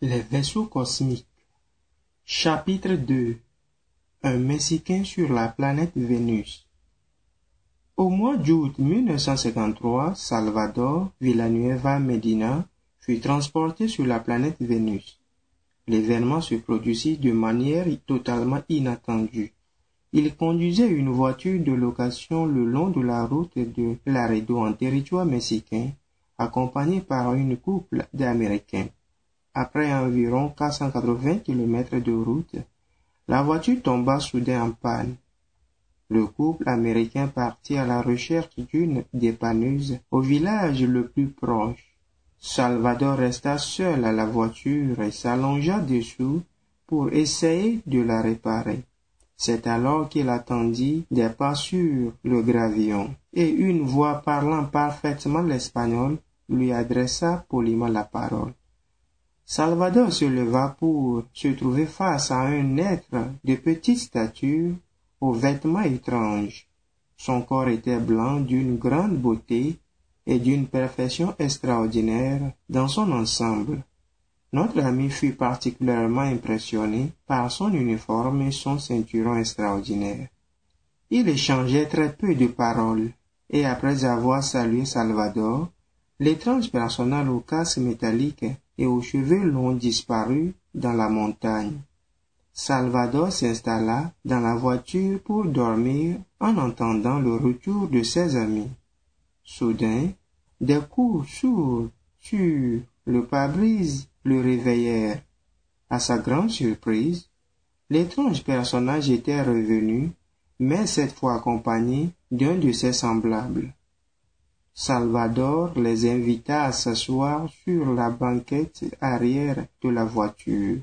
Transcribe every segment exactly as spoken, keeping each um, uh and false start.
Les vaisseaux cosmiques. Chapitre deux. Un Mexicain sur la planète Vénus. Au mois d'août mille neuf cent cinquante-trois, Salvador Villanueva Medina fut transporté sur la planète Vénus. L'événement se produisit de manière totalement inattendue. Il conduisait une voiture de location le long de la route de Laredo en territoire mexicain, accompagné par une couple d'Américains. Après environ quatre cent quatre-vingts kilomètres de route, la voiture tomba soudain en panne. Le couple américain partit à la recherche d'une dépanneuse au village le plus proche. Salvador resta seul à la voiture et s'allongea dessous pour essayer de la réparer. C'est alors qu'il attendit des pas sur le gravillon, et une voix parlant parfaitement l'espagnol lui adressa poliment la parole. Salvador se leva pour se trouver face à un être de petite stature, aux vêtements étranges. Son corps était blanc d'une grande beauté et d'une perfection extraordinaire dans son ensemble. Notre ami fut particulièrement impressionné par son uniforme et son ceinturon extraordinaire. Il échangeait très peu de paroles, et après avoir salué Salvador, l'étrange personnage au casque métallique et aux cheveux longs disparut dans la montagne. Salvador s'installa dans la voiture pour dormir en entendant le retour de ses amis. Soudain, des coups sourds sur le pare-brise le réveillèrent. À sa grande surprise, l'étrange personnage était revenu, mais cette fois accompagné d'un de ses semblables. Salvador les invita à s'asseoir sur la banquette arrière de la voiture.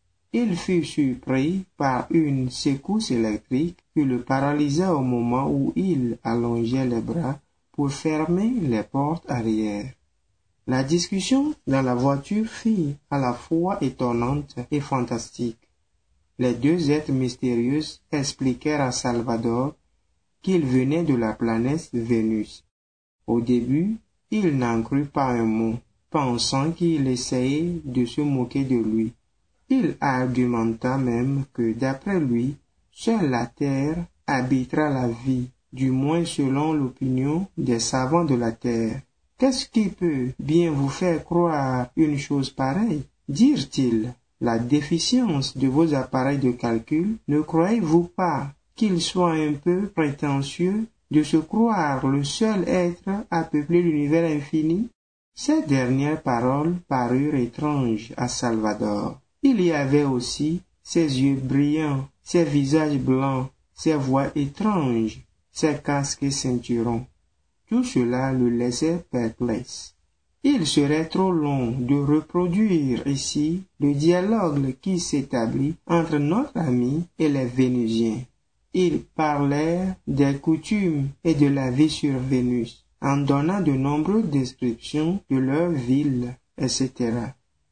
Il fut surpris par une secousse électrique qui le paralysa au moment où il allongeait les bras pour fermer les portes arrière. La discussion dans la voiture fut à la fois étonnante et fantastique. Les deux êtres mystérieux expliquèrent à Salvador qu'ils venaient de la planète Vénus. Au début, il n'en crut pas un mot, pensant qu'il essayait de se moquer de lui. Il argumenta même que, d'après lui, seule la Terre habitera la vie, du moins selon l'opinion des savants de la Terre. Qu'est-ce qui peut bien vous faire croire une chose pareille? Dirent-ils, la déficience de vos appareils de calcul, ne croyez-vous pas qu'il soit un peu prétentieux de se croire le seul être à peupler l'univers infini? Ces dernières paroles parurent étranges à Salvador. Il y avait aussi ses yeux brillants, ses visages blancs, ses voix étranges, ses casques et ceinturons. Tout cela le laissait perplexe. Il serait trop long de reproduire ici le dialogue qui s'établit entre notre ami et les Vénusiens. Ils parlèrent des coutumes et de la vie sur Vénus, en donnant de nombreuses descriptions de leur ville, et cetera.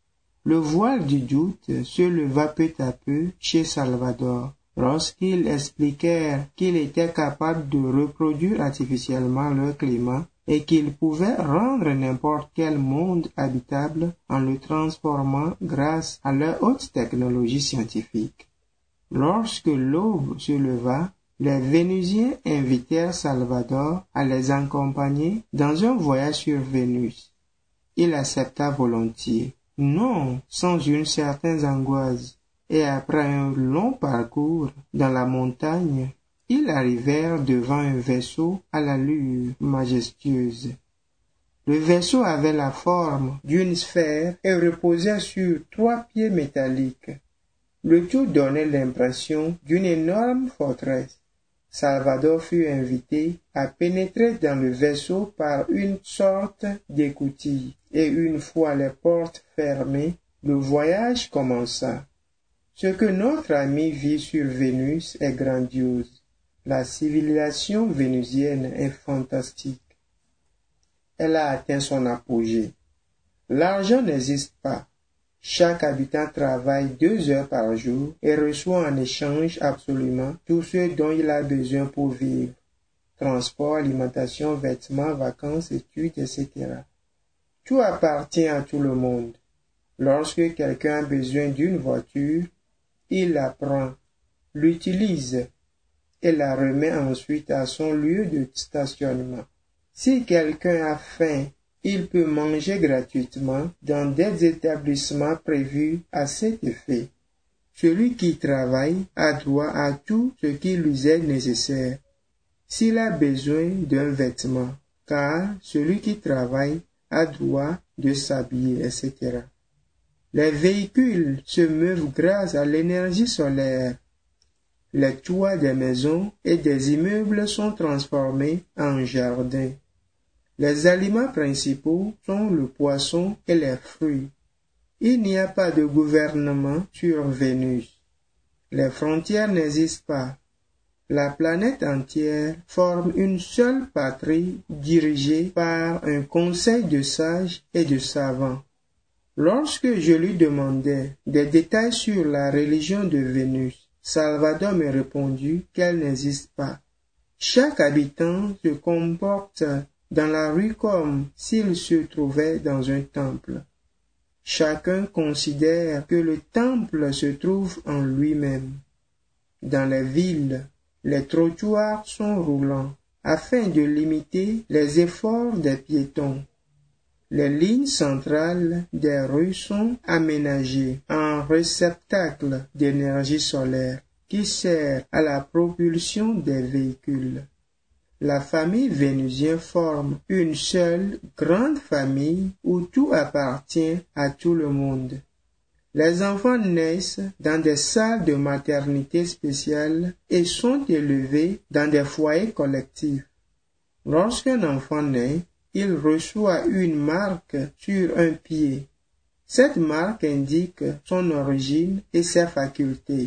Le voile du doute se leva peu à peu chez Salvador, lorsqu'ils expliquèrent qu'il était capable de reproduire artificiellement leur climat et qu'il pouvait rendre n'importe quel monde habitable en le transformant grâce à leur haute technologie scientifique. Lorsque l'aube se leva, les Vénusiens invitèrent Salvador à les accompagner dans un voyage sur Vénus. Il accepta volontiers, non sans une certaine angoisse, et après un long parcours dans la montagne, ils arrivèrent devant un vaisseau à l'allure majestueuse. Le vaisseau avait la forme d'une sphère et reposait sur trois pieds métalliques. Le tout donnait l'impression d'une énorme forteresse. Salvador fut invité à pénétrer dans le vaisseau par une sorte d'écoutille, et une fois les portes fermées, le voyage commença. Ce que notre ami vit sur Vénus est grandiose. La civilisation vénusienne est fantastique. Elle a atteint son apogée. L'argent n'existe pas. Chaque habitant travaille deux heures par jour et reçoit en échange absolument tout ce dont il a besoin pour vivre. Transport, alimentation, vêtements, vacances, études, et cetera. Tout appartient à tout le monde. Lorsque quelqu'un a besoin d'une voiture, il la prend, l'utilise et la remet ensuite à son lieu de stationnement. Si quelqu'un a faim, il peut manger gratuitement dans des établissements prévus à cet effet. Celui qui travaille a droit à tout ce qui lui est nécessaire. S'il a besoin d'un vêtement, car celui qui travaille a droit de s'habiller, et cetera. Les véhicules se meuvent grâce à l'énergie solaire. Les toits des maisons et des immeubles sont transformés en jardins. Les aliments principaux sont le poisson et les fruits. Il n'y a pas de gouvernement sur Vénus. Les frontières n'existent pas. La planète entière forme une seule patrie dirigée par un conseil de sages et de savants. Lorsque je lui demandais des détails sur la religion de Vénus, Salvador me répondit qu'elle n'existe pas. Chaque habitant se comporte dans la rue comme s'il se trouvait dans un temple. Chacun considère que le temple se trouve en lui-même. Dans les villes, les trottoirs sont roulants afin de limiter les efforts des piétons. Les lignes centrales des rues sont aménagées en réceptacles d'énergie solaire qui sert à la propulsion des véhicules. La famille vénusienne forme une seule grande famille où tout appartient à tout le monde. Les enfants naissent dans des salles de maternité spéciales et sont élevés dans des foyers collectifs. Lorsqu'un enfant naît, il reçoit une marque sur un pied. Cette marque indique son origine et ses facultés.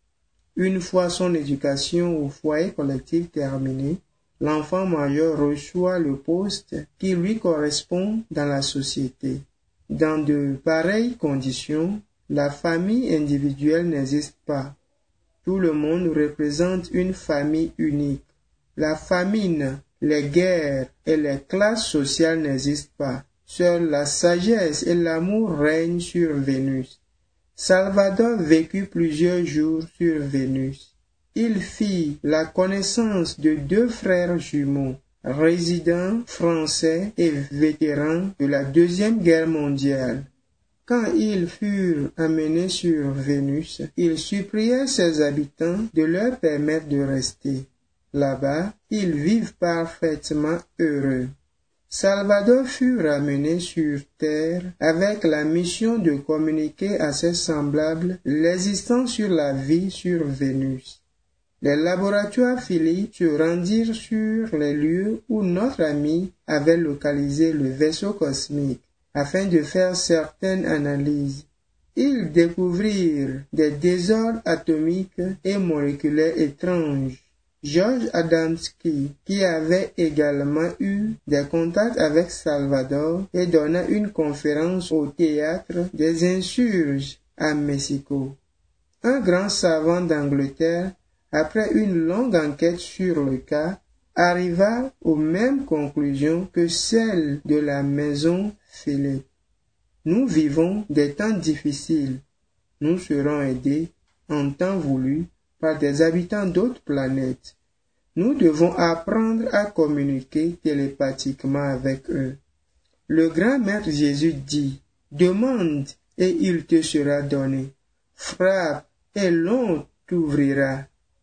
Une fois son éducation au foyer collectif terminée, l'enfant majeur reçoit le poste qui lui correspond dans la société. Dans de pareilles conditions, la famille individuelle n'existe pas. Tout le monde représente une famille unique. La famine, les guerres et les classes sociales n'existent pas. Seule la sagesse et l'amour règnent sur Vénus. Salvador vécut plusieurs jours sur Vénus. Il fit la connaissance de deux frères jumeaux, résidents français et vétérans de la Deuxième Guerre mondiale. Quand ils furent amenés sur Vénus, ils suppliaient ses habitants de leur permettre de rester. Là-bas, ils vivent parfaitement heureux. Salvador fut ramené sur Terre avec la mission de communiquer à ses semblables l'existence sur la vie sur Vénus. Les laboratoires Philippe se rendirent sur les lieux où notre ami avait localisé le vaisseau cosmique afin de faire certaines analyses. Ils découvrirent des désordres atomiques et moléculaires étranges. George Adamski, qui avait également eu des contacts avec Salvador et donna une conférence au théâtre des insurges à Mexico. Un grand savant d'Angleterre, après une longue enquête sur le cas, arriva aux mêmes conclusions que celles de la maison Philippe. Nous vivons des temps difficiles. Nous serons aidés en temps voulu par des habitants d'autres planètes. Nous devons apprendre à communiquer télépathiquement avec eux. Le grand maître Jésus dit, « Demande et il te sera donné. Frappe et l'on t'ouvrira. »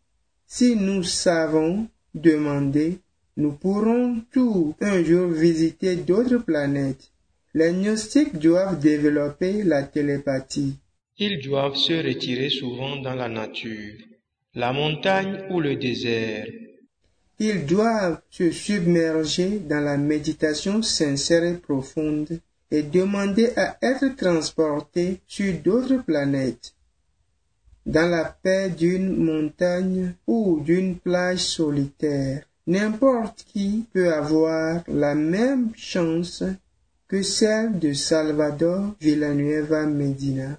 Si nous savons demander, nous pourrons tout un jour visiter d'autres planètes. Les gnostiques doivent développer la télépathie. Ils doivent se retirer souvent dans la nature, la montagne ou le désert. Ils doivent se submerger dans la méditation sincère et profonde et demander à être transportés sur d'autres planètes. Dans la paix d'une montagne ou d'une plage solitaire, n'importe qui peut avoir la même chance que celle de Salvador Villanueva Medina.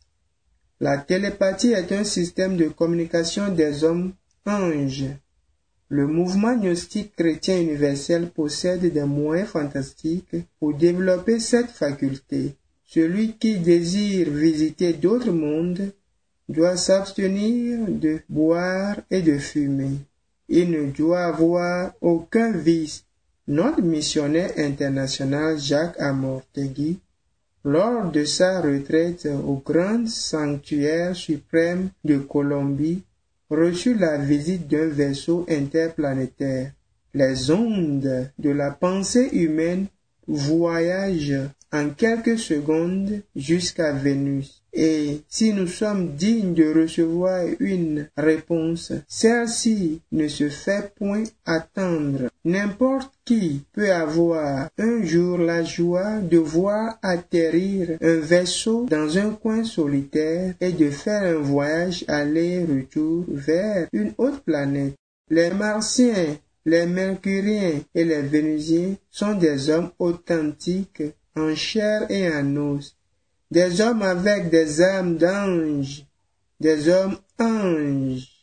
La télépathie est un système de communication des hommes anges. Le mouvement gnostique chrétien universel possède des moyens fantastiques pour développer cette faculté. Celui qui désire visiter d'autres mondes doit s'abstenir de boire et de fumer. Il ne doit avoir aucun vice. Notre missionnaire international Jacques Amortegui, lors de sa retraite au grand sanctuaire suprême de Colombie, reçut la visite d'un vaisseau interplanétaire. Les ondes de la pensée humaine voyagent en quelques secondes jusqu'à Vénus. Et si nous sommes dignes de recevoir une réponse, celle-ci ne se fait point attendre. N'importe qui peut avoir un jour la joie de voir atterrir un vaisseau dans un coin solitaire et de faire un voyage aller-retour vers une autre planète. Les Martiens, les Mercuriens et les Vénusiens sont des hommes authentiques en chair et en os, des hommes avec des âmes d'anges, des hommes anges.